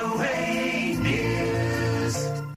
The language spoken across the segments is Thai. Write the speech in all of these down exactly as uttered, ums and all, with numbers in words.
โอ เอ News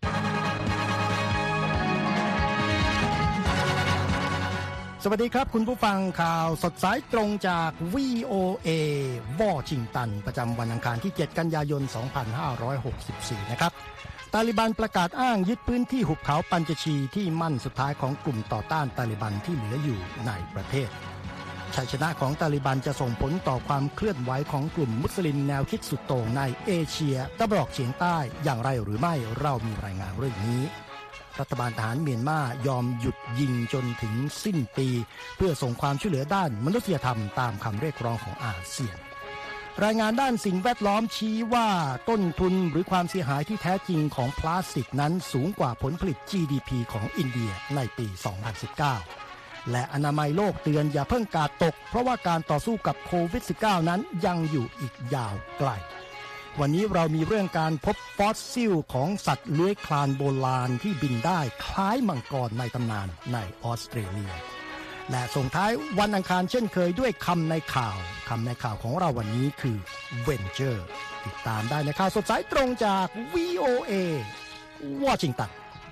สวัสดีครับคุณผู้ฟังข่าวสดสายตรงจาก วี โอ เอ วอชิงตันประจำวันอังคารที่เจ็ดกันยายนสองพันห้าร้อยหกสิบสี่นะครับตาลิบันประกาศอ้างยึดพื้นที่หุบเขาปัญจชีที่มั่นสุดท้ายของกลุ่มต่อต้านตาลิบันที่เหลืออยู่ในประเทศชัยชนะของตาลิบันจะส่งผลต่อความเคลื่อนไหวของกลุ่มมุสลิมแนวคิดสุดโต่งในเอเชียตะวันออกเฉียงใต้อย่างไรหรือไม่เรามีรายงานเรื่องนี้รัฐบาลทหารเมียนมายอมหยุดยิงจนถึงสิ้นปีเพื่อส่งความช่วยเหลือด้านมนุษยธรรมตามคำเรียกร้องของอาเซียนรายงานด้านสิ่งแวดล้อมชี้ว่าต้นทุนหรือความเสียหายที่แท้จริงของพลาสติกนั้นสูงกว่าผลผลิต จี ดี พี ของอินเดียในปี สองพันสิบเก้า และอนามัยโลกเตือนอย่าเพิ่งกาดตกเพราะว่าการต่อสู้กับโควิด สิบเก้า นั้นยังอยู่อีกยาวไกลวันนี้เรามีเรื่องการพบฟอสซิลของสัตว์เลื้อยคลานโบราณที่บินได้คล้ายมังกรในตำนานในออสเตรเลียและส่งท้ายวันอังคารเช่นเคยด้วยคำในข่าวคำในข่าวของเราวันนี้คือ Venture ติดตามได้ในข่าวสดสายตรงจาก วี โอ เอ วอชิงตัน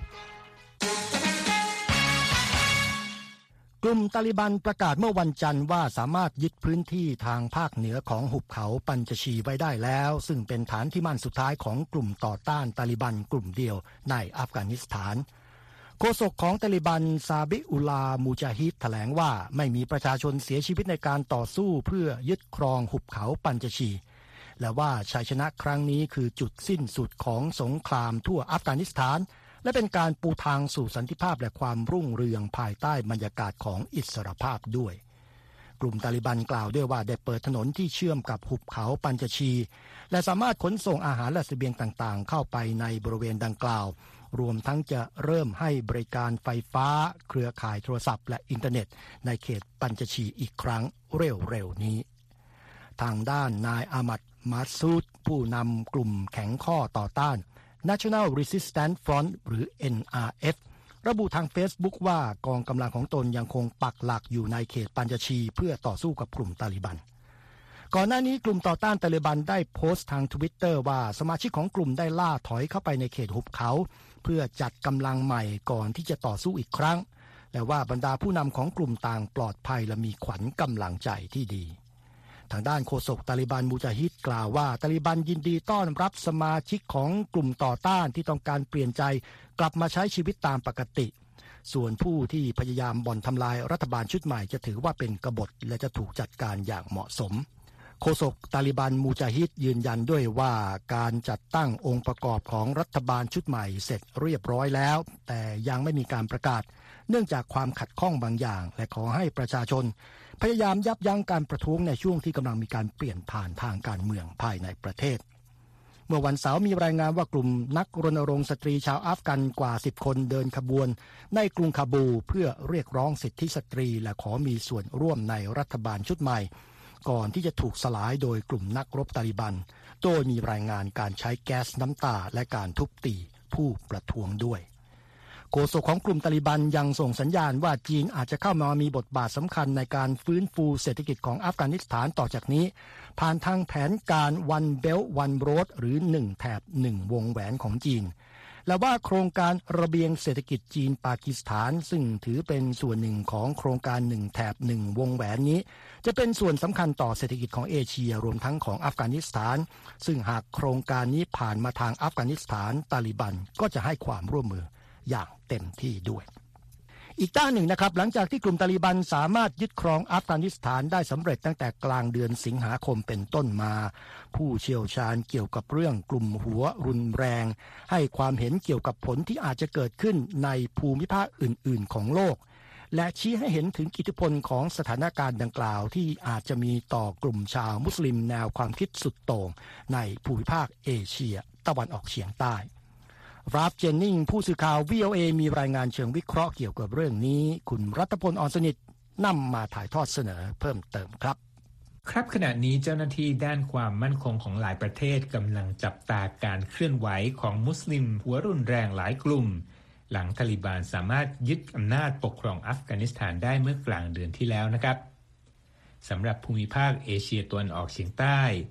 กลุ่มตาลิบันประกาศเมื่อวันจันทร์ว่าสามารถยึดพื้นที่ทางภาคเหนือของหุบเขาปัญจชีไว้ได้แล้วซึ่งเป็นฐานที่มั่นสุดท้ายของกลุ่มต่อต้านตาลิบันกลุ่มเดียวในอัฟกานิสถานโฆษกของตาลิบันซาบิอุลามูจาฮิดแถลงว่าไม่มีประชาชนเสียชีวิตในการต่อสู้เพื่อยึดครองหุบเขาปัญจชีและว่าชัยชนะครั้งนี้คือจุดสิ้นสุดของสงครามทั่วอัฟกานิสถานและเป็นการปูทางสู่สันติภาพและความรุ่งเรืองภายใต้บรรยากาศของอิสรภาพด้วยกลุ่มตาลิบันกล่าวด้วยว่าได้เปิดถนนที่เชื่อมกับหุบเขาปัญจชีและสามารถขนส่งอาหารและเสบียงต่างๆเข้าไปในบริเวณดังกล่าวรวมทั้งจะเริ่มให้บริการไฟฟ้าเครือข่ายโทรศัพท์และอินเทอร์เน็ตในเขตปัญจชีอีกครั้งเร็วๆนี้ทางด้านนายอามัดมาซูดผู้นำกลุ่มแข็งข้อต่อต้าน National Resistance Front หรือ เอ็น อาร์ เอฟ ระบุทาง Facebook ว่ากองกำลังของตนยังคงปักหลักอยู่ในเขตปัญจชีเพื่อต่อสู้กับกลุ่มตาลิบันก่อนหน้านี้กลุ่มต่อต้านตาลิบันได้โพสต์ทาง Twitter ว่าสมาชิกของกลุ่มได้ล่าถอยเข้าไปในเขตหุบเขาเพื่อจัดกำลังใหม่ก่อนที่จะต่อสู้อีกครั้งและว่าบรรดาผู้นำของกลุ่มต่างปลอดภัยและมีขวัญกำลังใจที่ดีทางด้านโฆษกตาลิบันมูจาฮิดกล่าวว่าตาลิบันยินดีต้อนรับสมาชิกของกลุ่มต่อต้านที่ต้องการเปลี่ยนใจกลับมาใช้ชีวิตตามปกติส่วนผู้ที่พยายามบ่อนทำลายรัฐบาลชุดใหม่จะถือว่าเป็นกบฏและจะถูกจัดการอย่างเหมาะสมโฆษกตาลิบันมูจาฮิดยืนยันด้วยว่าการจัดตั้งองค์ประกอบของรัฐบาลชุดใหม่เสร็จเรียบร้อยแล้วแต่ยังไม่มีการประกาศเนื่องจากความขัดข้องบางอย่างและขอให้ประชาชนพยายามยับยั้งการประท้วงในช่วงที่กำลังมีการเปลี่ยนผ่านทางการเมืองภายในประเทศเมื่อวันเสาร์มีรายงานว่ากลุ่มนักรณรงค์สตรีชาวอัฟกันกว่าสิบคนเดินขบวนในกรุงคาบูเพื่อเรียกร้องสิทธิสตรีและขอมีส่วนร่วมในรัฐบาลชุดใหม่ก่อนที่จะถูกสลายโดยกลุ่มนักรบตาลิบันโดยมีรายงานการใช้แก๊สน้ำตาและการทุบตีผู้ประท้วงด้วยโฆษกของกลุ่มตาลิบันยังส่งสัญญาณว่าจีนอาจจะเข้ามามีบทบาทสำคัญในการฟื้นฟูเศรษฐกิจของอัฟกานิสถานต่อจากนี้ผ่านทางแผนการ One Belt One Road หรือหนึ่งแถบหนึ่งวงแหวนของจีนและว่าโครงการระเบียงเศรษฐกิจจีนปากีสถานซึ่งถือเป็นส่วนหนึ่งของโครงการหนึ่งแถบหนึ่งวงแหวนนี้จะเป็นส่วนสำคัญต่อเศรษฐกิจของเอเชียรวมทั้งของอัฟกานิสถานซึ่งหากโครงการนี้ผ่านมาทางอัฟกานิสถานตาลิบันก็จะให้ความร่วมมืออย่างเต็มที่ด้วยอีกด้านหนึ่งนะครับหลังจากที่กลุ่มตาลิบันสามารถยึดครองอัฟกานิสถานได้สำเร็จตั้งแต่กลางเดือนสิงหาคมเป็นต้นมาผู้เชี่ยวชาญเกี่ยวกับเรื่องกลุ่มหัวรุนแรงให้ความเห็นเกี่ยวกับผลที่อาจจะเกิดขึ้นในภูมิภาคอื่นๆของโลกและชี้ให้เห็นถึงอิทธิพลของสถานการณ์ดังกล่าวที่อาจจะมีต่อกลุ่มชาวมุสลิมแนวความคิดสุดโต่งในภูมิภาคเอเชียตะวันออกเฉียงใต้ราฟเจนนิงผู้สื่อข่าว วี โอ เอ มีรายงานเชิงวิเคราะห์เกี่ยวกับเรื่องนี้คุณรัตพล อ่อนสนิทนำมาถ่ายทอดเสนอเพิ่มเติมครับครับขณะนี้เจ้าหน้าที่ด้านความมั่นคงของหลายประเทศกำลังจับตาการเคลื่อนไหวของมุสลิมหัวรุนแรงหลายกลุ่มหลังตาลิบันสามารถยึดอำนาจปกครองอัฟกานิสถานได้เมื่อกลางเดือนที่แล้วนะครับสำหรับภูมิภาคเอเชียตะวันออกเฉียงใต้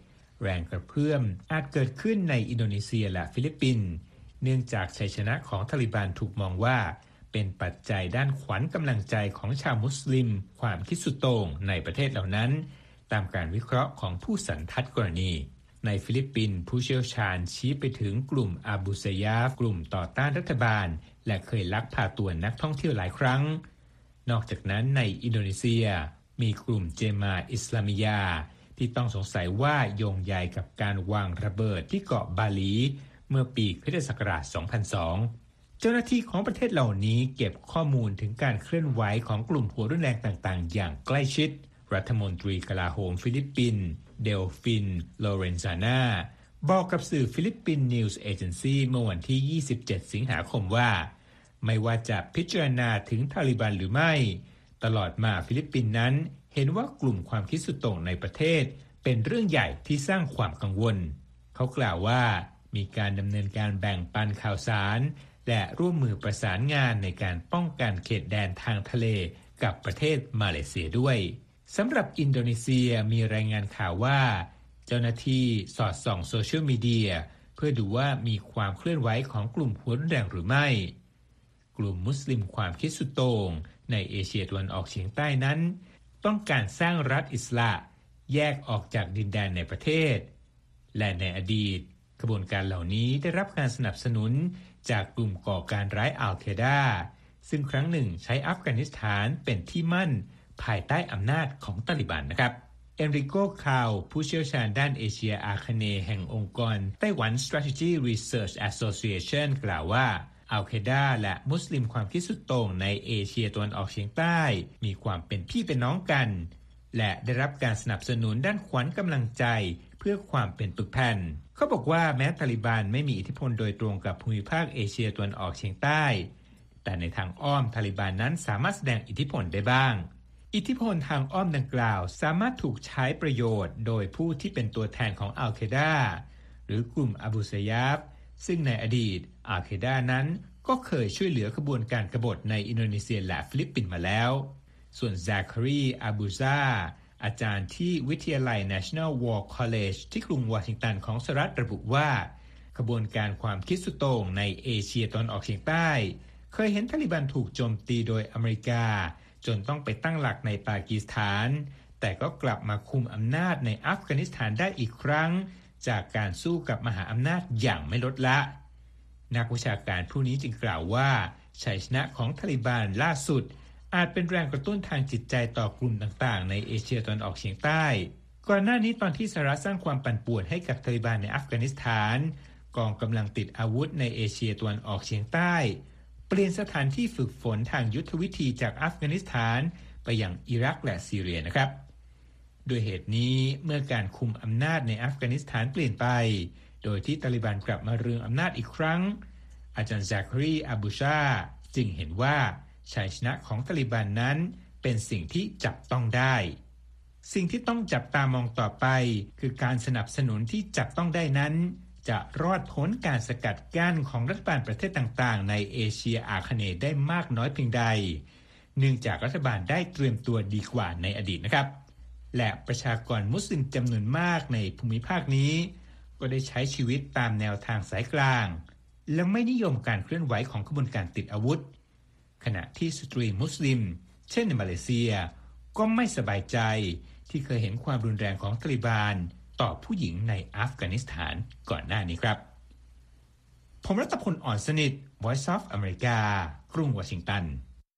แรงกระเพื่อมอาจเกิดขึ้นในอินโดนีเซียและฟิลิปปินส์เนื่องจากชัยชนะของตาลิบันถูกมองว่าเป็นปัจจัยด้านขวัญกำลังใจของชาวมุสลิมความคิดสุดโต่งในประเทศเหล่านั้นตามการวิเคราะห์ของผู้สันทัดกรณีในฟิลิปปินส์ผู้เชี่ยวชาญชี้ไปถึงกลุ่มอาบูซายาฟกลุ่มต่อต้านรัฐบาลและเคยลักพาตัวนักท่องเที่ยวหลายครั้งนอกจากนั้นในอินโดนีเซียมีกลุ่มเจมาอิสลามิยาที่ต้องสงสัยว่าโยงใยกับการวางระเบิดที่เกาะบาหลีเมื่อปีคริสตศักราช สองพันสอง เจ้าหน้าที่ของประเทศเหล่านี้เก็บข้อมูลถึงการเคลื่อนไหวของกลุ่มหัวรุนแรงต่างๆอย่างใกล้ชิดรัฐมนตรีกลาโหมฟิลิปปินส์เดลฟินโลเรนซานาบอกกับสื่อฟิลิปปินส์นิวส์เอเจนซีเมื่อวันที่ ยี่สิบเจ็ด สิงหาคมว่าไม่ว่าจะพิจารณาถึงตาลิบันหรือไม่ตลอดมาฟิลิปปินส์นั้นเห็นว่ากลุ่มความคิดสุดโต่งในประเทศเป็นเรื่องใหญ่ที่สร้างความกังวลเขากล่าวว่ามีการดำเนินการแบ่งปันข่าวสารและร่วมมือประสานงานในการป้องกันเขตแดนทางทะเลกับประเทศมาเลเซียด้วยสำหรับอินโดนีเซียมีรายงานข่าวว่าเจ้าหน้าที่สอดส่องโซเชียลมีเดียเพื่อดูว่ามีความเคลื่อนไหวของกลุ่มหัวรุนแรงหรือไม่กลุ่มมุสลิมความคิดสุดโต่งในเอเชียตะวันออกเฉียงใต้นั้นต้องการสร้างรัฐอิสลามแยกออกจากดินแดนในประเทศและในอดีตขบวนการเหล่านี้ได้รับการสนับสนุนจากกลุ่มก่อการร้ายอัล Qaeda ซึ่งครั้งหนึ่งใช้อัฟกานิสถานเป็นที่มั่นภายใต้อำนาจของตาลิบันนะครับเอนริโก คาวผู้เชี่ยวชาญด้านเอเชียอาคเนย์แห่งองค์กรไต้หวัน Strategy Research Association กล่าวว่าอัล Qaeda และมุสลิมความคิดสุดโต่งในเอเชียตะวันออกเฉียงใต้มีความเป็นพี่เป็นน้องกันและได้รับการสนับสนุนด้านขวัญกำลังใจเพื่อความเป็นปึกแผ่นเขาบอกว่าแม้ตาลิบันไม่มีอิทธิพลโดยตรงกับภูมิภาคเอเชียตะวันออกเฉียงใต้แต่ในทางอ้อมตาลิบันนั้นสามารถแสดงอิทธิพลได้บ้างอิทธิพลทางอ้อมดังกล่าวสามารถถูกใช้ประโยชน์โดยผู้ที่เป็นตัวแทนของอัล Qaeda หรือกลุ่มอาบูซายาฟซึ่งในอดีตอัล Qaeda นั้นก็เคยช่วยเหลือขบวนการกบฏในอินโดนีเซียและฟิลิปปินส์มาแล้วส่วนซาคารีอาบูซาอาจารย์ที่วิทยาลัย National War College ที่กรุงวอชิงตันของสหรัฐระบุว่าขบวนการความคิดสุดโต่งในเอเชียตะวันออกเฉียงใต้เคยเห็นตาลิบันถูกโจมตีโดยอเมริกาจนต้องไปตั้งหลักในปากีสถานแต่ก็กลับมาคุมอำนาจในอัฟกานิสถานได้อีกครั้งจากการสู้กับมหาอำนาจอย่างไม่ลดละนักวิชาการผู้นี้จึงกล่าวว่าชัยชนะของตาลิบันล่าสุดอาจเป็นแรงกระตุ้นทางจิตใจต่อกลุ่มต่างๆในเอเชียตะวันออกเฉียงใต้ก่อนหน้านี้ตอนที่สหรัฐสร้างความปั่นป่วนให้กับตาลิบันในอัฟกานิสถานกองกำลังติดอาวุธในเอเชียตะวันออกเฉียงใต้เปลี่ยนสถานที่ฝึกฝนทางยุทธวิธีจากอัฟกานิสถานไปยังอิรักและซีเรียนะครับด้วยเหตุนี้เมื่อการคุมอำนาจในอัฟกานิสถานเปลี่ยนไปโดยที่ตาลิบันกลับมาเรืองอำนาจอีกครั้งอาจารย์ซาคารีอาบูชาจึงเห็นว่าชัยชนะของตาลิบันนั้นเป็นสิ่งที่จับต้องได้สิ่งที่ต้องจับตามองต่อไปคือการสนับสนุนที่จับต้องได้นั้นจะรอดพ้นการสกัดกั้นของรัฐบาลประเทศต่างๆในเอเชียอาคเนย์ได้มากน้อยเพียงใดเนื่องจากรัฐบาลได้เตรียมตัวดีกว่าในอดีตนะครับและประชากรมุสลิมจำนวนมากในภูมิภาคนี้ก็ได้ใช้ชีวิตตามแนวทางสายกลางและไม่นิยมการเคลื่อนไหวของขบวนการติดอาวุธขณะที่สตรีมุสลิมเช่นในมาเลเซียก็ไม่สบายใจที่เคยเห็นความรุนแรงของตาลิบันต่อผู้หญิงในอัฟกานิสถานก่อนหน้านี้ครับผมรัตพล อ่อนสนิท Voice of America กรุงวอชิงตัน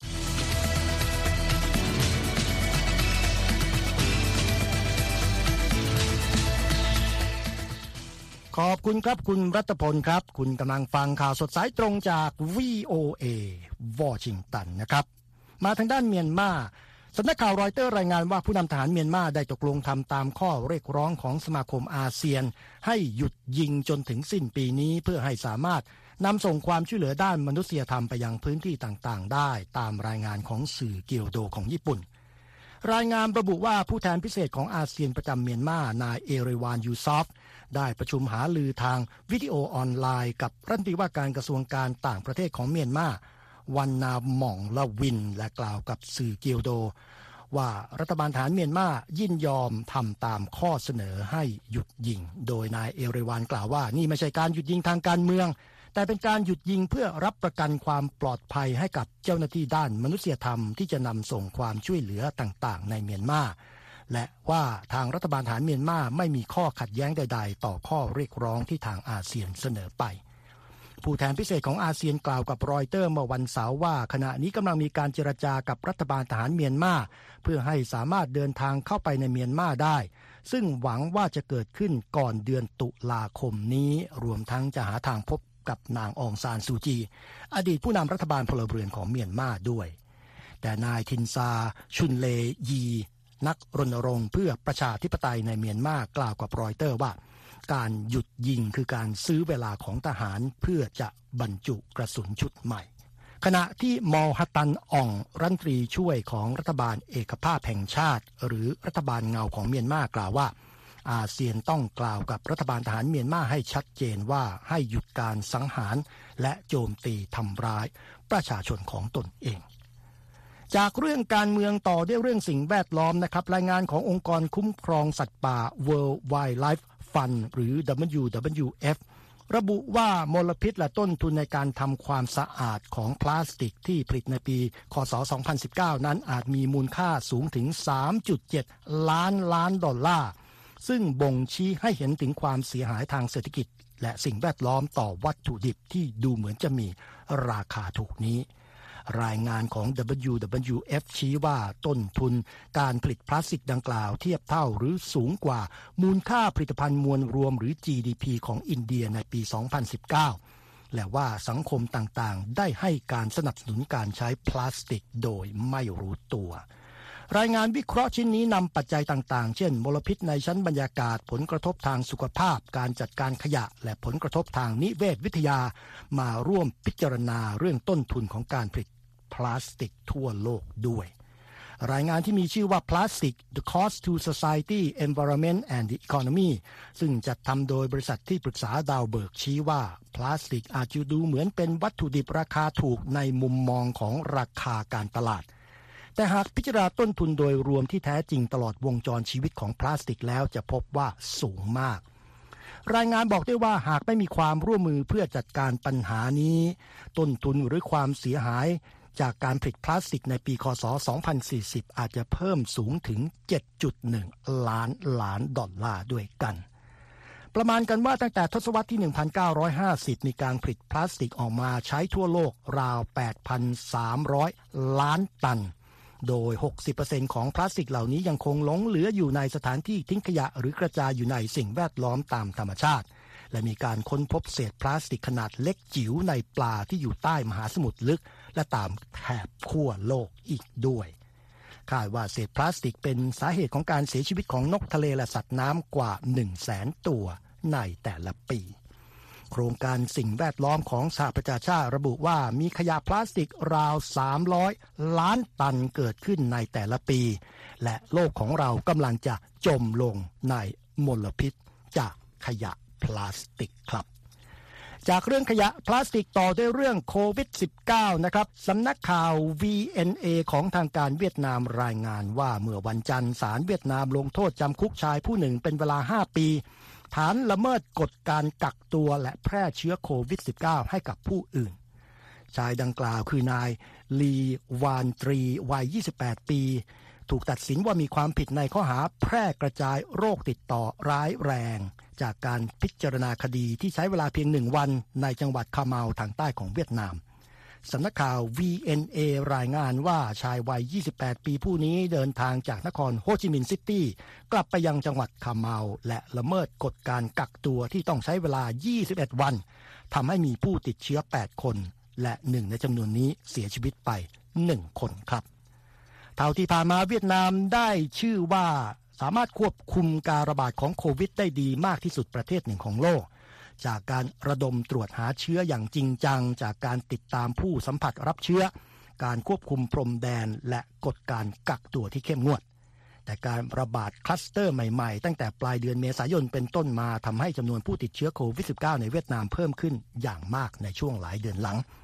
ขอบคุณครับคุณรัตพลครับคุณกำลังฟังข่าวสดสายตรงจาก วี โอ เอ วอชิงตันนะครับมาทางด้านเมียนมาสำนักข่าวรอยเตอร์รายงานว่าผู้นำทหารเมียนมาได้ตกลงทำตามข้อเรียกร้องของสมาคมอาเซียนให้หยุดยิงจนถึงสิ้นปีนี้เพื่อให้สามารถนำส่งความช่วยเหลือด้านมนุษยธรรมไปยังพื้นที่ต่างๆได้ตามรายงานของสื่อเกียวโดของญี่ปุ่นรายงานระบุว่าผู้แทนพิเศษของอาเซียนประจำเมียนมานายเอเรวานยูซอฟได้ประชุมหารือทางวิดีโอออนไลน์กับรัฐมนตรีว่าการกระทรวงการต่างประเทศของเมียนมาวันนาหม่องละวินและกล่าวกับสื่อเกียวโดว่ารัฐบาลทหารเมียนมายินยอมทำตามข้อเสนอให้หยุดยิงโดยนายเอเรวานกล่าวว่านี่ไม่ใช่การหยุดยิงทางการเมืองแต่เป็นการหยุดยิงเพื่อรับประกันความปลอดภัยให้กับเจ้าหน้าที่ด้านมนุษยธรรมที่จะนำส่งความช่วยเหลือต่างๆในเมียนมาและว่าทางรัฐบาลทหารเมียนมาไม่มีข้อขัดแย้งใดๆต่อข้อเรียกร้องที่ทางอาเซียนเสนอไปผู้แทนพิเศษของอาเซียนกล่าวกับรอยเตอร์เมื่อวันเสาร์ว่าขณะนี้กำลังมีการเจรจากับรัฐบาลทหารเมียนมาเพื่อให้สามารถเดินทางเข้าไปในเมียนมาได้ซึ่งหวังว่าจะเกิดขึ้นก่อนเดือนตุลาคมนี้รวมทั้งจะหาทางพบกับนางองซานซูจีอดีตผู้นำรัฐบาลพลเรือนของเมียนมาด้วยแต่นายทินซาชุนเลยีนักรณรงค์เพื่อประชาธิปไตยในเมียนมากล่าวกับรอยเตอร์ว่าการหยุดยิงคือการซื้อเวลาของทหารเพื่อจะบรรจุกระสุนชุดใหม่ขณะที่มอลฮัตตันอ่องรัฐมนตรีช่วยของรัฐบาลเอกภาพแห่งชาติหรือรัฐบาลเงาของเมียนมากล่าวว่าอาเซียนต้องกล่าวกับรัฐบาลทหารเมียนมาให้ชัดเจนว่าให้หยุดการสังหารและโจมตีทำร้ายประชาชนของตนเองจากเรื่องการเมืองต่อด้วยเรื่องสิ่งแวดล้อมนะครับรายงานขององค์กรคุ้มครองสัตว์ป่า World Wildlife Fund หรือ ดับเบิลยู ดับเบิลยู เอฟ ระบุว่ามลพิษและต้นทุนในการทำความสะอาดของพลาสติกที่ผลิตในปีค.ศ. สองพันสิบเก้านั้นอาจมีมูลค่าสูงถึง สามจุดเจ็ด ล้านล้านดอลลาร์ซึ่งบ่งชี้ให้เห็นถึงความเสียหายทางเศรษฐกิจและสิ่งแวดล้อมต่อวัตถุดิบที่ดูเหมือนจะมีราคาถูกนี้รายงานของ ดับเบิลยู ดับเบิลยู เอฟ ชี้ว่าต้นทุนการผลิตพลาสติกดังกล่าวเทียบเท่าหรือสูงกว่ามูลค่าผลิตภัณฑ์มวลรวมหรือ จี ดี พี ของอินเดียในปี สองพันสิบเก้า และว่าสังคมต่างๆได้ให้การสนับสนุนการใช้พลาสติกโดยไม่รู้ตัวรายงานวิเคราะห์ชิ้นนี้นำปัจจัยต่างๆเช่นมลพิษในชั้นบรรยากาศผลกระทบทางสุขภาพการจัดการขยะและผลกระทบทางนิเวศวิทยามาร่วมพิจารณาเรื่องต้นทุนของการผลิตพลาสติกทั่วโลกด้วยรายงานที่มีชื่อว่า Plastic: The Cost to Society, Environment and the Economy ซึ่งจัดทำโดยบริษัทที่ปรึกษาดาวเบิร์กชี้ว่าพลาสติกอาจจะดูเหมือนเป็นวัตถุดิบราคาถูกในมุมมองของราคาการตลาดแต่หากพิจารณาต้นทุนโดยรวมที่แท้จริงตลอดวงจรชีวิตของพลาสติกแล้วจะพบว่าสูงมากรายงานบอกด้วยว่าหากไม่มีความร่วมมือเพื่อจัดการปัญหานี้ต้นทุนหรือความเสียหายจากการผลิตพลาสติกในปีค.ศ. สองพันสี่สิบอาจจะเพิ่มสูงถึง เจ็ดจุดหนึ่ง ล้านล้านดอลลาร์ด้วยกันประมาณกันว่าตั้งแต่ทศวรรษที่ หนึ่งพันเก้าร้อยห้าสิบ มีการผลิตพลาสติกออกมาใช้ทั่วโลกราว แปดพันสามร้อย ล้านตันโดย หกสิบเปอร์เซ็นต์ ของพลาสติกเหล่านี้ยังคงหลงเหลืออยู่ในสถานที่ทิ้งขยะหรือกระจายอยู่ในสิ่งแวดล้อมตามธรรมชาติและมีการค้นพบเศษพลาสติกขนาดเล็กจิ๋วในปลาที่อยู่ใต้มหาสมุทรลึกและตามแถบขั้วโลกอีกด้วยคาดว่าเศษพลาสติกเป็นสาเหตุของการเสียชีวิตของนกทะเลและสัตว์น้ำกว่า หนึ่งแสน ตัวในแต่ละปีโครงการสิ่งแวดล้อมของสหประชาชาติระบุว่ามีขยะพลาสติกราวสามร้อยล้านตันเกิดขึ้นในแต่ละปีและโลกของเรากำลังจะจมลงในมลพิษจากขยะพลาสติกครับจากเรื่องขยะพลาสติกต่อด้วยเรื่องโควิด สิบเก้า นะครับสำนักข่าว วี เอ็น เอ ของทางการเวียดนามรายงานว่าเมื่อวันจันทร์ศาลเวียดนามลงโทษจำคุกชายผู้หนึ่งเป็นเวลาห้าปีฐานละเมิดกฎการกักตัวและแพร่เชื้อโควิด สิบเก้า ให้กับผู้อื่นชายดังกล่าวคือนายลีวานตรีวัยยี่สิบแปดปีถูกตัดสินว่ามีความผิดในข้อหาแพร่กระจายโรคติดต่อร้ายแรงจากการพิจารณาคดีที่ใช้เวลาเพียงหนึ่งวันในจังหวัดคาเมาทางใต้ของเวียดนามสำนักข่าว วี เอ็น เอ รายงานว่าชายวัยยี่สิบแปดปีผู้นี้เดินทางจากนครโฮจิมินห์ซิตี้กลับไปยังจังหวัดคาเมาและละเมิดกฎการกักตัวที่ต้องใช้เวลายี่สิบเอ็ดวันทำให้มีผู้ติดเชื้อแปดคนและหนึ่งในจำนวนนี้เสียชีวิตไปหนึ่งคนครับเท่าที่ผ่านมาเวียดนามได้ชื่อว่าสามารถควบคุมการระบาดของโควิดได้ดีมากที่สุดประเทศหนึ่งของโลกจากการระดมตรวจหาเชื้ออย่างจริงจังจากการติดตามผู้สัมผัสรับเชื้อการควบคุมพรมแดนและกฎการกักตัวที่เข้มงวดแต่การระบาดคลัสเตอร์ใหม่ๆตั้งแต่ปลายเดือนเมษายนเป็นต้นมาทำให้จำนวนผู้ติดเชื้อโควิด สิบเก้า ในเวียดนามเพิ่มขึ้นอย่างมากในช่วงหลายเดือนหลัง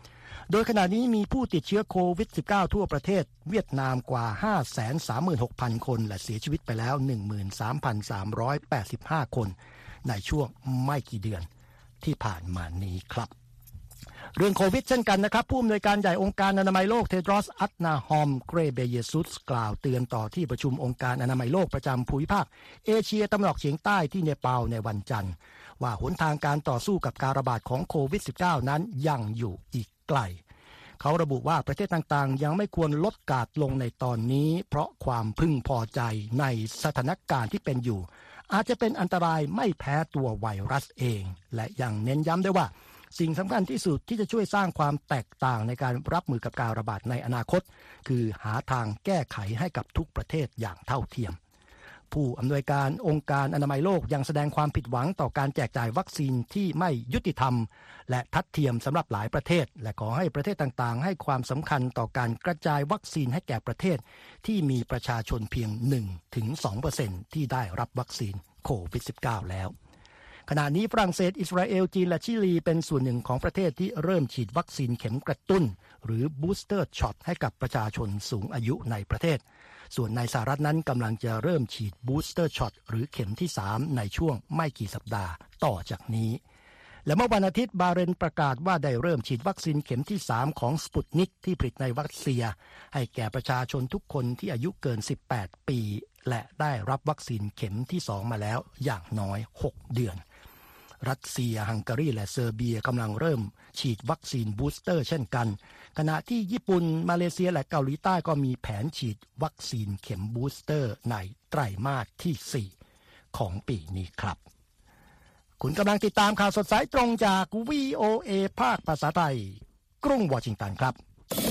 โดยขณะนี้มีผู้ติดเชื้อโควิด สิบเก้า ทั่วประเทศเวียดนามกว่า ห้าแสนสามหมื่นหกพัน คนและเสียชีวิตไปแล้ว หนึ่งหมื่นสามพันสามร้อยแปดสิบห้า คนในช่วงไม่กี่เดือนที่ผ่านมานี้ครับเรื่องโควิดเช่นกันนะครับผู้อำนวยการใหญ่องค์การอนามัยโลกเทดรอส อัดนาฮอม เกรเบเยซุสกล่าวเตือนต่อที่ประชุมองค์การอนามัยโลกประจำภูมิภาคเอเชียตะวันออกเฉียงใต้ที่เนปาลในวันจันทร์ว่าหนทางการต่อสู้กับการระบาดของโควิด สิบเก้า นั้นยังอยู่อีกไกลเขาระบุว่าประเทศต่างๆยังไม่ควรลดการลงในตอนนี้เพราะความพึงพอใจในสถานการณ์ที่เป็นอยู่อาจจะเป็นอันตรายไม่แพ้ตัวไวรัสเองและยังเน้นย้ำด้วยว่าสิ่งสำคัญที่สุดที่จะช่วยสร้างความแตกต่างในการรับมือกับการระบาดในอนาคตคือหาทางแก้ไขให้กับทุกประเทศอย่างเท่าเทียมผู้อำนวยการองค์การอนามัยโลกยังแสดงความผิดหวังต่อการแจกจ่ายวัคซีนที่ไม่ยุติธรรมและทัดเทียมสำหรับหลายประเทศและขอให้ประเทศต่างๆให้ความสำคัญต่อการกระจายวัคซีนให้แก่ประเทศที่มีประชาชนเพียง หนึ่งถึงสองเปอร์เซ็นต์ ที่ได้รับวัคซีนโควิด สิบเก้า แล้วขณะนี้ฝรั่งเศสอิสราเอลจีนและชิลีเป็นส่วนหนึ่งของประเทศที่เริ่มฉีดวัคซีนเข็มกระตุ้นหรือบูสเตอร์ช็อตให้กับประชาชนสูงอายุในประเทศส่วนในสหรัฐนั้นกำลังจะเริ่มฉีดบูสเตอร์ช็อตหรือเข็มที่สามในช่วงไม่กี่สัปดาห์ต่อจากนี้และเมื่อวันอาทิตย์บาห์เรนประกาศว่าได้เริ่มฉีดวัคซีนเข็มที่สามของสปุตนิกที่ผลิตในรัสเซียให้แก่ประชาชนทุกคนที่อายุเกินสิบแปดปีและได้รับวัคซีนเข็มที่สองมาแล้วอย่างน้อยหกเดือนรัสเซียฮังการีและเซอร์เบียกำลังเริ่มฉีดวัคซีนบูสเตอร์เช่นกันขณะที่ญี่ปุ่นมาเลเซียและเกาหลีใต้ก็มีแผนฉีดวัคซีนเข็มบูสเตอร์ในไตรมาสที่สี่ของปีนี้ครับคุณกำลังติดตามข่าวสดสายตรงจาก วี โอ เอ ภาคภาษาไทยกรุงวอชิงตันครับ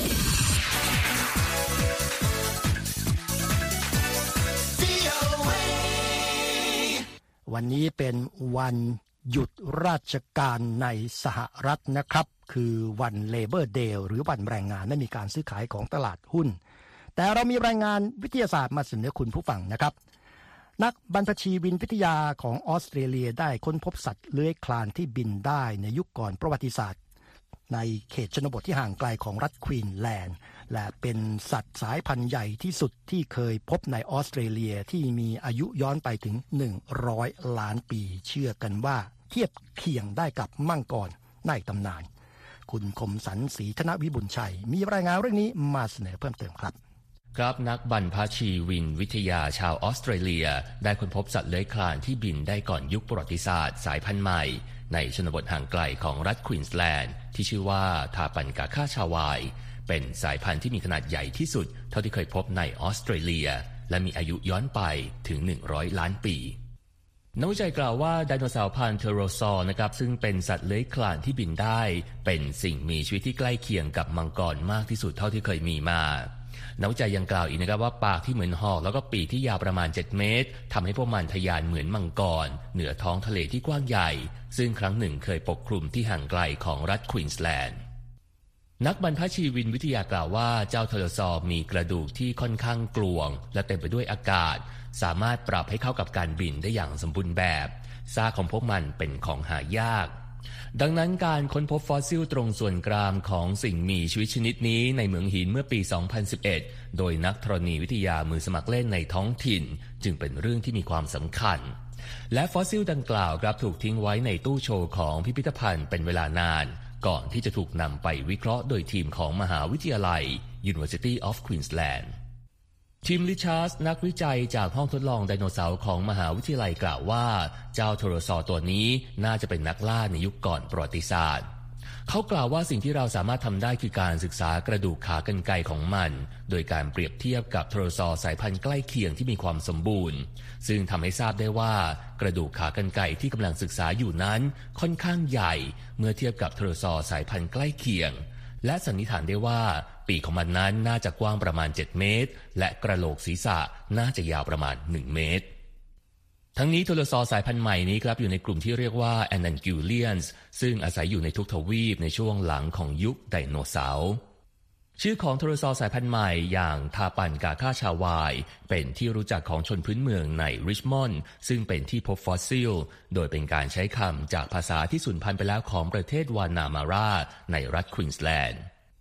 วันนี้เป็นวันหยุดราชการในสหรัฐนะครับคือวัน Labor Day หรือวันแรงงานไม่มีการซื้อขายของตลาดหุ้นแต่เรามีรายงานวิทยาศาสตร์มาเสนอคุณผู้ฟังนะครับนักบรรพชีวินวิทยาของออสเตรเลียได้ค้นพบสัตว์เลื้อยคลานที่บินได้ในยุคก่อนประวัติศาสตร์ในเขตชนบทที่ห่างไกลของรัฐควีนแลนด์และเป็นสัตว์สายพันธุ์ใหญ่ที่สุดที่เคยพบในออสเตรเลียที่มีอายุย้อนไปถึงหนึ่งร้อยล้านปีเชื่อกันว่าเทียบเคียงได้กับมังกรในตำนานคุณคมสันต์ศรีธนวิบุญชัยมีรายงานเรื่องนี้มาเสนอเพิ่มเติมครับครับนักบรรพชีวินวิทยาชาวออสเตรเลียได้ค้นพบสัตว์เลื้อยคลานที่บินได้ก่อนยุคประวัติศาสตร์สายพันธุ์ใหม่ในชนบทห่างไกลของรัฐควีนส์แลนด์ที่ชื่อว่าทาปันกาค่าชาวายเป็นสายพันธุ์ที่มีขนาดใหญ่ที่สุดเท่าที่เคยพบในออสเตรเลียและมีอายุย้อนไปถึงหนึ่งร้อยล้านปีนักวิจัยกล่าวว่าไดโนเสาร์พันธุ์เทโรซอร์นะครับซึ่งเป็นสัตว์เลื้อยคลานที่บินได้เป็นสิ่งมีชีวิตที่ใกล้เคียงกับมังกรมากที่สุดเท่าที่เคยมีมานักวิจัยยังกล่าวอีกนะครับว่าปากที่เหมือนหอกแล้วก็ปีกที่ยาวประมาณเจ็ดเมตรทำให้พวกมันทะยานเหมือนมังกรเหนือท้องทะเลที่กว้างใหญ่ซึ่งครั้งหนึ่งเคยปกคลุมที่ห่างไกลของรัฐควีนส์แลนด์นักบรรพชีวินวิทยากล่าวว่าเจ้าเทโรซอร์มีกระดูกที่ค่อนข้างกลวงและเต็มไปด้วยอากาศสามารถปรับให้เข้ากับการบินได้อย่างสมบูรณ์แบบซากของพวกมันเป็นของหายากดังนั้นการค้นพบฟอสซิลตรงส่วนกรามของสิ่งมีชีวิตชนิดนี้ในเหมืองหินเมื่อปี สองพันสิบเอ็ด โดยนักธรณีวิทยามือสมัครเล่นในท้องถิ่นจึงเป็นเรื่องที่มีความสำคัญและฟอสซิลดังกล่าวครับถูกทิ้งไว้ในตู้โชว์ของพิพิธภัณฑ์เป็นเวลานานก่อนที่จะถูกนำไปวิเคราะห์โดยทีมของมหาวิทยาลัย University of Queenslandทีมริชาร์ดนักวิจัยจากห้องทดลองไดโนเสาร์ของมหาวิทยาลัยกล่าวว่าเจ้าเทโรซอร์ตัวนี้น่าจะเป็นนักล่าในยุคก่อนประวัติศาสตร์เขากล่าวว่าสิ่งที่เราสามารถทำได้คือการศึกษากระดูกขากรรไกรของมันโดยการเปรียบเทียบกับเทโรซอร์สายพันธุ์ใกล้เคียงที่มีความสมบูรณ์ซึ่งทำให้ทราบได้ว่ากระดูกขากรรไกรที่กำลังศึกษาอยู่นั้นค่อนข้างใหญ่เมื่อเทียบกับเทโรซอร์สายพันธุ์ใกล้เคียงและสันนิษฐานได้ว่าปีกของมันนั้นน่าจะกว้างประมาณเจ็ดเมตรและกระโหลกศีรษะน่าจะยาวประมาณหนึ่งเมตรทั้งนี้เทโรซอร์สายพันธุ์ใหม่นี้ครับอยู่ในกลุ่มที่เรียกว่า Ananguillians ซึ่งอาศัยอยู่ในทุกทวีปในช่วงหลังของยุคไดโนเสาร์ชื่อของเทโรซอร์สายพันธุ์ใหม่อย่างทาปันกาค่าชาวายเป็นที่รู้จักของชนพื้นเมืองในริชมอนด์ซึ่งเป็นที่พบฟอสซิลโดยเป็นการใช้คำจากภาษาที่สูญพันธุ์ไปแล้วของประเทศวานามาราในรัฐควีนส์แลนด์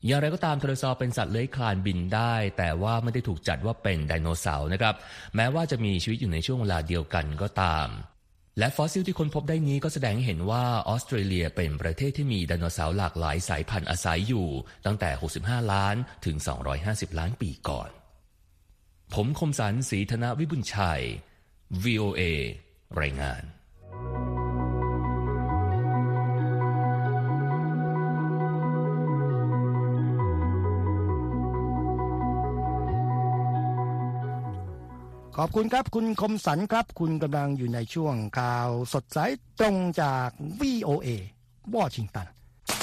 อย่างไรก็ตามไทรซอร์เป็นสัตว์เลื้อยคลานบินได้แต่ว่าไม่ได้ถูกจัดว่าเป็นไดโนเสาร์นะครับแม้ว่าจะมีชีวิตอยู่ในช่วงเวลาเดียวกันก็ตามและฟอสซิลที่ค้นพบได้นี้ก็แสดงให้เห็นว่าออสเตรเลียเป็นประเทศที่มีไดโนเสาร์หลากหลายสายพันธุ์อาศัยอยู่ตั้งแต่หกสิบห้าล้านถึงสองร้อยห้าสิบล้านปีก่อนผมคมสันต์ศรีธนวิบุญชัย วี โอ เอ รายงานขอบคุณครับคุณคมสันครับคุณกำลังอยู่ในช่วงข่าวสดสายตรงจาก วี โอ เอ วอชิงตัน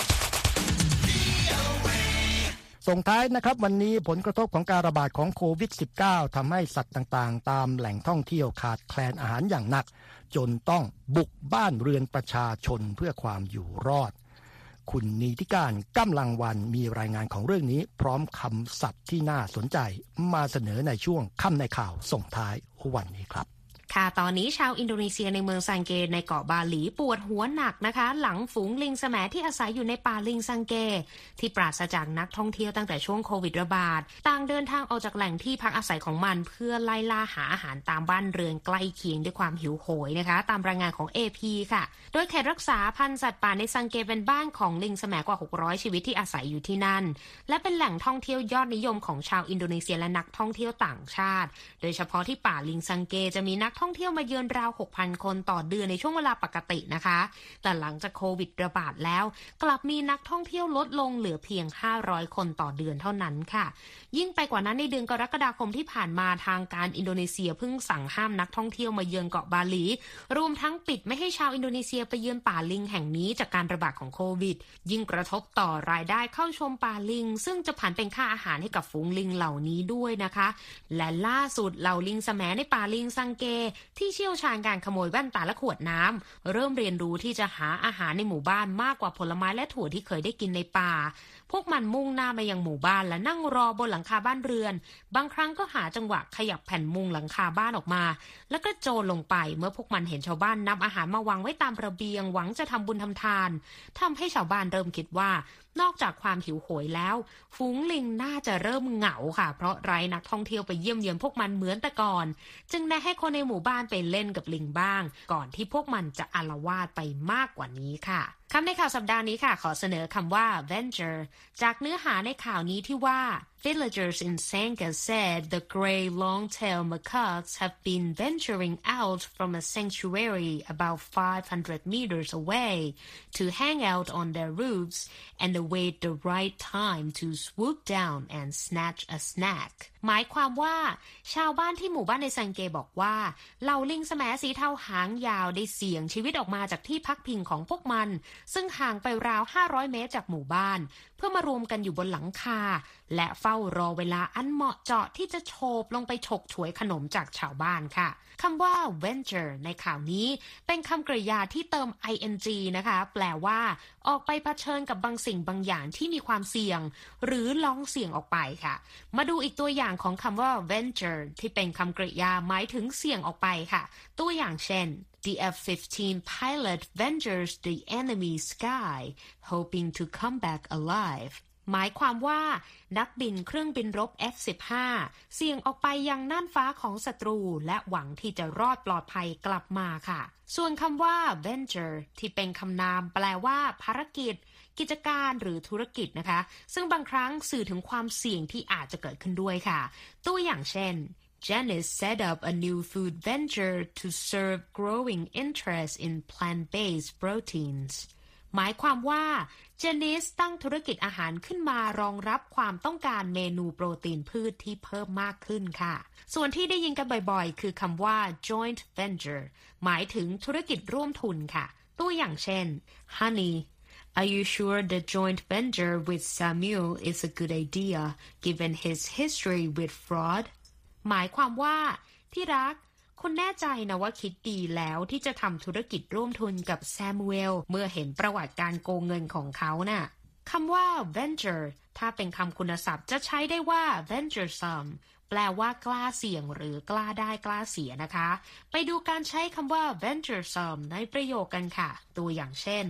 ส่งท้ายนะครับวันนี้ผลกระทบของการระบาดของโควิด สิบเก้า ทำให้สัตว์ต่างๆตามแหล่งท่องเที่ยวขาดแคลนอาหารอย่างหนักจนต้องบุกบ้านเรือนประชาชนเพื่อความอยู่รอดคุณนีติการกำลังวันมีรายงานของเรื่องนี้พร้อมคำศัพท์ที่น่าสนใจมาเสนอในช่วงค่ำในข่าวส่งท้ายวันนี้ครับค่ะตอนนี้ชาวอินโดนีเซียในเมืองซังเกในเกาะบาหลีปวดหัวหนักนะคะหลังฝูงลิงแสมที่อาศัยอยู่ในป่าลิงซังเกที่ปราศจากนักท่องเที่ยวตั้งแต่ช่วงโควิดระบาดต่างเดินทางออกจากแหล่งที่พักอาศัยของมันเพื่อไล่ล่าหาอาหารตามบ้านเรือนใกล้เคียงด้วยความหิวโหยนะคะตามรายงานของ เอ พี ค่ะโดยเขตรักษาพันธุ์สัตว์ป่าในซังเกเป็นบ้านของลิงแสมกว่าหกร้อยชีวิตที่อาศัยอยู่ที่นั่นและเป็นแหล่งท่องเที่ยวยอดนิยมของชาวอินโดนีเซียและนักท่องเที่ยวต่างชาติโดยเฉพาะที่ป่าลิงซังเกจะมีนักท่องเที่ยวมาเยือนราว หกพัน คนต่อเดือนในช่วงเวลาปกตินะคะแต่หลังจากโควิดระบาดแล้วกลับมีนักท่องเที่ยวลดลงเหลือเพียงห้าร้อยคนต่อเดือนเท่านั้นค่ะยิ่งไปกว่านั้นในเดือนกรกฎาคมที่ผ่านมาทางการอินโดนีเซียเพิ่งสั่งห้ามนักท่องเที่ยวมาเยือนเกาะบาหลีรวมทั้งปิดไม่ให้ชาวอินโดนีเซียไปเยือนป่าลิงแห่งนี้จากการระบาดของโควิดยิ่งกระทบต่อรายได้เข้าชมป่าลิงซึ่งจะผันเป็นค่าอาหารให้กับฝูงลิงเหล่านี้ด้วยนะคะและล่าสุดเหล่าลิงแสมในป่าลิงซังเกที่เชี่ยวชาญการขโมยแว่นตาและขวดน้ำเริ่มเรียนรู้ที่จะหาอาหารในหมู่บ้านมากกว่าผลไม้และถั่วที่เคยได้กินในป่าพวกมันมุ่งหน้ามายังหมู่บ้านและนั่งรอบนหลังคาบ้านเรือนบางครั้งก็หาจังหวะขยับแผ่นมุงหลังคาบ้านออกมาแล้วก็โจรลงไปเมื่อพวกมันเห็นชาวบ้านนำอาหารมาวางไว้ตามระเบียงหวังจะทำบุญทำทานทำให้ชาวบ้านเริ่มคิดว่านอกจากความหิวโหยแล้วฝูงลิงน่าจะเริ่มเหงาค่ะเพราะไร้นักท่องเที่ยวไปเยี่ยมเยือนพวกมันเหมือนแต่ก่อนจึงแนะให้คนในหมู่บ้านไปเล่นกับลิงบ้างก่อนที่พวกมันจะอาละวาดไปมากกว่านี้ค่ะคำในข่าวสัปดาห์นี้ค่ะขอเสนอคำว่า venture จากเนื้อหาในข่าวนี้ที่ว่า Villagers in Sangha said the gray long-tailed macaques have been venturing out from a sanctuary about five hundred meters away to hang out on their roofs and await the right time to swoop down and snatch a snack หมายความว่าชาวบ้านที่หมู่บ้านในซังเกบอกว่าเหล่าลิงแสมสีเทาหางยาวได้เสี่ยงชีวิตออกมาจากที่พักพิงของพวกมันซึ่งห่างไปราวห้าร้อยเมตรจากหมู่บ้านเพื่อมารวมกันอยู่บนหลังคาและเฝ้ารอเวลาอันเหมาะเจาะที่จะโฉบลงไปฉกฉวยขนมจากชาวบ้านค่ะคำว่า venture ในข่าวนี้เป็นคำกริยาที่เติม ing นะคะแปลว่าออกไปเผชิญกับบางสิ่งบางอย่างที่มีความเสี่ยงหรือลองเสี่ยงออกไปค่ะมาดูอีกตัวอย่างของคำว่า venture ที่เป็นคำกริยาหมายถึงเสี่ยงออกไปค่ะตัวอย่างเช่นThe เอฟ fifteen pilot ventures the enemy sky hoping to come back alive หมายความว่านักบินเครื่องบินรบ เอฟ สิบห้า เสี่ยงออกไปยังน่านฟ้าของศัตรูและหวังที่จะรอดปลอดภัยกลับมาค่ะส่วนคำว่า venture ที่เป็นคำนามแปลว่าภารกิจกิจการหรือธุรกิจนะคะซึ่งบางครั้งสื่อถึงความเสี่ยงที่อาจจะเกิดขึ้นด้วยค่ะตัวอย่างเช่นJanice set up a new food venture to serve growing interest in plant-based proteins หมายความว่าเจนิสตั้งธุรกิจอาหารขึ้นมารองรับความต้องการเมนูโปรตีนพืชที่เพิ่มมากขึ้นค่ะส่วนที่ได้ยินกันบ่อยๆคือคำว่า joint venture หมายถึงธุรกิจร่วมทุนค่ะตัวอย่างเช่น Honey Are you sure the joint venture with Samuel is a good idea given his history with fraudหมายความว่าที่รักคุณแน่ใจนะว่าคิดดีแล้วที่จะทำธุรกิจร่วมทุนกับแซมูเอลเมื่อเห็นประวัติการโกงเงินของเขาน่ะคำว่า venture ถ้าเป็นคำคุณศัพท์จะใช้ได้ว่า venturesome แปลว่ากล้าเสี่ยงหรือกล้าได้กล้าเสียนะคะไปดูการใช้คำว่า venturesome ในประโยคกันค่ะตัวอย่างเช่น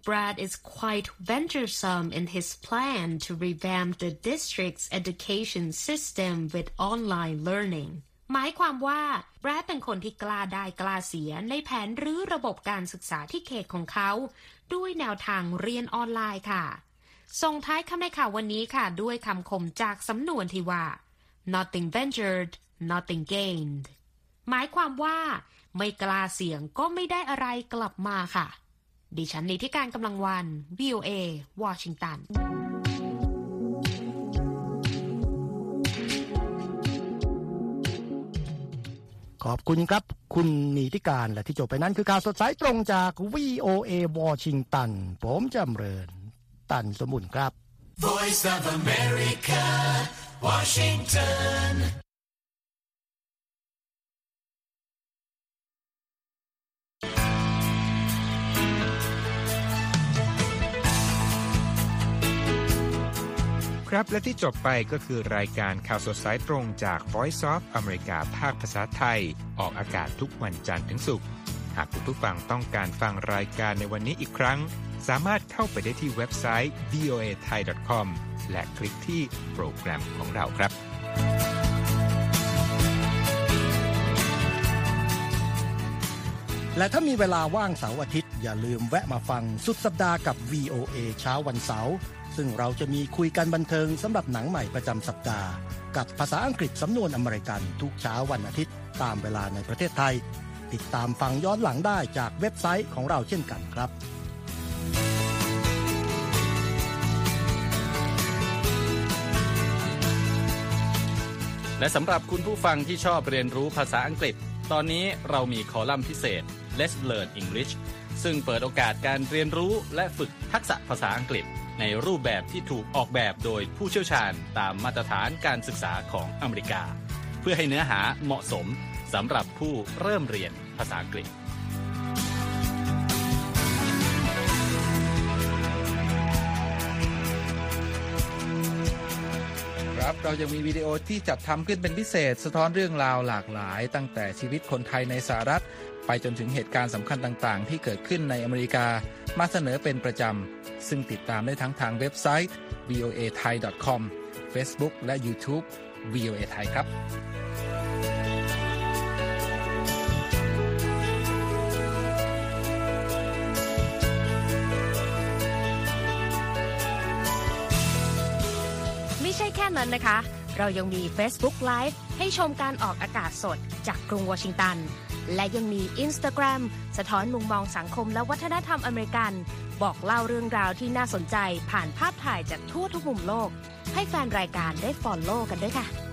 Brad is quite venturesome in his plan to revamp the district's education system with online learning หมายความว่าแบรดเป็นคนที่กล้าได้กล้าเสียในแผนรื้อระบบการศึกษาที่เขตของเขาด้วยแนวทางเรียนออนไลน์ค่ะส่งท้ายคำในข่าววันนี้ค่ะด้วยคำคมจากสำนวนที่ว่า nothing ventured nothing gained หมายความว่าไม่กล้าเสี่ยงก็ไม่ได้อะไรกลับมาค่ะดิฉันนิติการกำลังวัน วี โอ เอ วอชิงตันขอบคุณครับคุณนิติการและที่จบไปนั้นคือข่าวสดสายตรงจาก วี โอ เอ วอชิงตันผมจำเริญตันสมุนครับ Voice of America Washington ครับและที่จบไปก็คือรายการข่าวสดสายตรงจาก Voice of America ภาคภาษาไทยออกอากาศทุกวันจันทร์ถึงศุกร์หากคุณผู้ฟังต้องการฟังรายการในวันนี้อีกครั้งสามารถเข้าไปได้ที่เว็บไซต์ วี โอ เอ ไทย ดอท คอม และคลิกที่โปรแกรมของเราครับและถ้ามีเวลาว่างเสาร์อาทิตย์อย่าลืมแวะมาฟังสุดสัปดาห์กับ วี โอ เอ เช้าวันเสาร์ซึ่งเราจะมีคุยกันบันเทิงสำหรับหนังใหม่ประจำสัปดาห์กับภาษาอังกฤษสำนวนอเมริกันทุกเช้าวันอาทิตย์ตามเวลาในประเทศไทยติดตามฟังย้อนหลังได้จากเว็บไซต์ของเราเช่นกันครับและสำหรับคุณผู้ฟังที่ชอบเรียนรู้ภาษาอังกฤษตอนนี้เรามีคอลัมน์พิเศษ Let's Learn English ซึ่งเปิดโอกาสการเรียนรู้และฝึกทักษะภาษาอังกฤษในรูปแบบที่ถูกออกแบบโดยผู้เชี่ยวชาญตามมาตรฐานการศึกษาของอเมริกาเพื่อให้เนื้อหาเหมาะสมสำหรับผู้เริ่มเรียนภาษาอังกฤษครับเรายังมีวิดีโอที่จัดทำขึ้นเป็นพิเศษสะท้อนเรื่องราวหลากหลายตั้งแต่ชีวิตคนไทยในสหรัฐไปจนถึงเหตุการณ์สำคัญต่างๆที่เกิดขึ้นในอเมริกามาเสนอเป็นประจำซึ่งติดตามได้ทั้งทางเว็บไซต์ วี โอ เอ ไทย ดอท คอม Facebook และ YouTube วี โอ เอ ไทยครับไม่ใช่แค่นั้นนะคะเรายังมี Facebook Live ให้ชมการออกอากาศสดจากกรุงวอชิงตันและยังมี Instagram สะท้อนมุมมองสังคมและวัฒนธรรมอเมริกันบอกเล่าเรื่องราวที่น่าสนใจผ่านภาพถ่ายจากทั่วทุกมุมโลกให้แฟนรายการได้ follow กันด้วยค่ะ